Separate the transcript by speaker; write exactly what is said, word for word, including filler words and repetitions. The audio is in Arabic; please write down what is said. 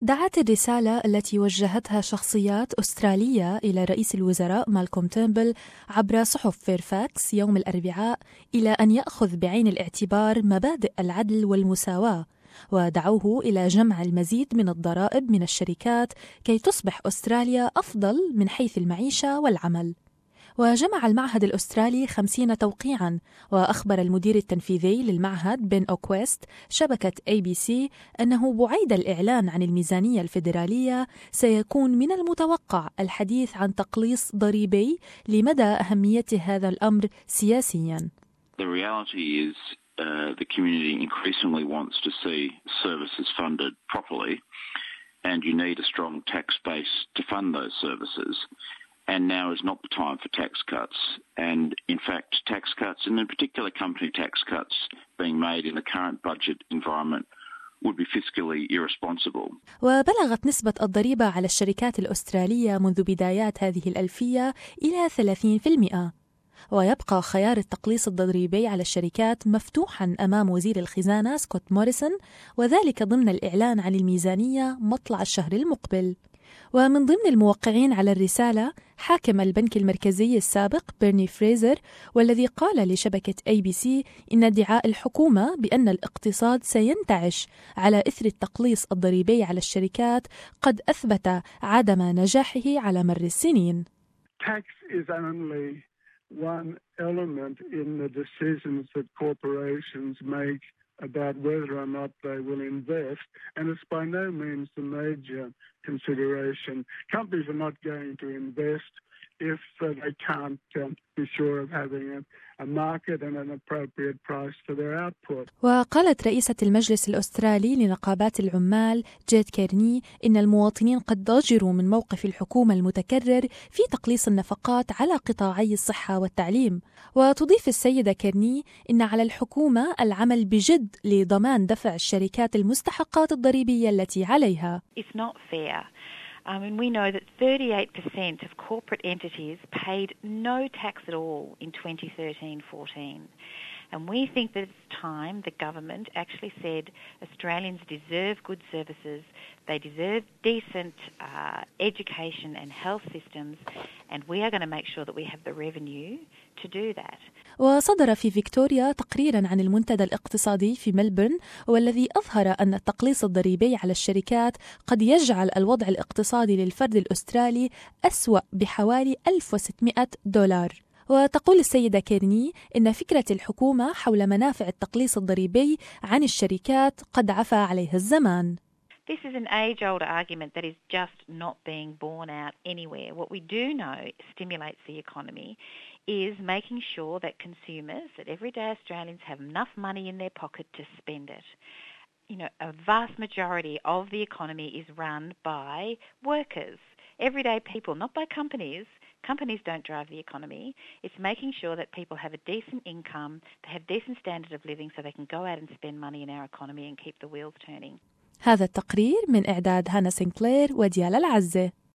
Speaker 1: دعت الرسالة التي وجهتها شخصيات أسترالية إلى رئيس الوزراء مالكوم تيرنبل عبر صحف فيرفاكس يوم الأربعاء إلى أن يأخذ بعين الاعتبار مبادئ العدل والمساواة، ودعوه إلى جمع المزيد من الضرائب من الشركات كي تصبح أستراليا أفضل من حيث المعيشة والعمل. وجمع المعهد الأسترالي خمسين توقيعاً، وأخبر المدير التنفيذي للمعهد بن أوكويست شبكة إيه بي سي أنه بعيد الإعلان عن الميزانية الفيدرالية سيكون من المتوقع الحديث عن تقليص ضريبي لمدى أهمية هذا الأمر سياسياً.
Speaker 2: The reality is uh, the community increasingly wants to see services funded properly, and you need a strong tax base to fund those services. And now is not the time for tax cuts. And in fact, tax cuts, and in particular company tax cuts being made in the current budget environment would be fiscally irresponsible.
Speaker 1: وبلغت نسبة الضريبة على الشركات الأسترالية منذ بدايات هذه الألفية إلى ثلاثين بالمئة. ويبقى خيار التقليص الضريبي على الشركات مفتوحاً أمام وزير الخزانة سكوت موريسون، وذلك ضمن الإعلان عن الميزانية مطلع الشهر المقبل. ومن ضمن الموقعين على الرسالة حاكم البنك المركزي السابق بيرني فريزر، والذي قال لشبكة إيه بي سي إن ادعاء الحكومة بأن الاقتصاد سينتعش على إثر التقليص الضريبي على الشركات قد أثبت عدم نجاحه على مر السنين.
Speaker 3: Tax is only one element in the decisions that corporations make about whether or not they will invest, and it's by no means the major consideration. Companies are not going to invest if uh, they can't um, be sure of having a, a market and an appropriate price for their output.
Speaker 1: وقالت رئيسة المجلس الأسترالي لنقابات العمال جيد كيرني إن المواطنين قد ضجروا من موقف الحكومة المتكرر في تقليص النفقات على قطاعي الصحة والتعليم. وتضيف السيدة كيرني إن على الحكومة العمل بجد لضمان دفع الشركات المستحقات الضريبية التي عليها.
Speaker 4: It's not fair. I mean, we know that thirty-eight percent of corporate entities paid no tax at all in twenty thirteen fourteen. And we think that it's time the government actually said Australians deserve good services, they deserve decent uh, education and health systems, and we are going to make sure that we have the revenue to do that.
Speaker 1: وصدر في فيكتوريا تقريراً عن المنتدى الاقتصادي في ملبورن، والذي أظهر أن التقليص الضريبي على الشركات قد يجعل الوضع الاقتصادي للفرد الأسترالي أسوأ بحوالي ألف وستمائة دولار. وتقول السيدة كيرني إن فكرة الحكومة حول منافع التقليص الضريبي عن الشركات قد عفى عليها الزمان.
Speaker 4: This is an age-old argument that is just not being borne out anywhere. What we do know stimulates the economy is making sure that consumers, that everyday Australians have enough money in their pocket to spend it. You know, a vast majority of the economy is run by workers, everyday people, not by companies. Companies don't drive the economy. It's making sure that people have a decent income, they have decent standard of living so they can go out and spend money in our economy and keep the wheels turning.
Speaker 1: هذا التقرير من إعداد هانا سينكلير وديالا العزة.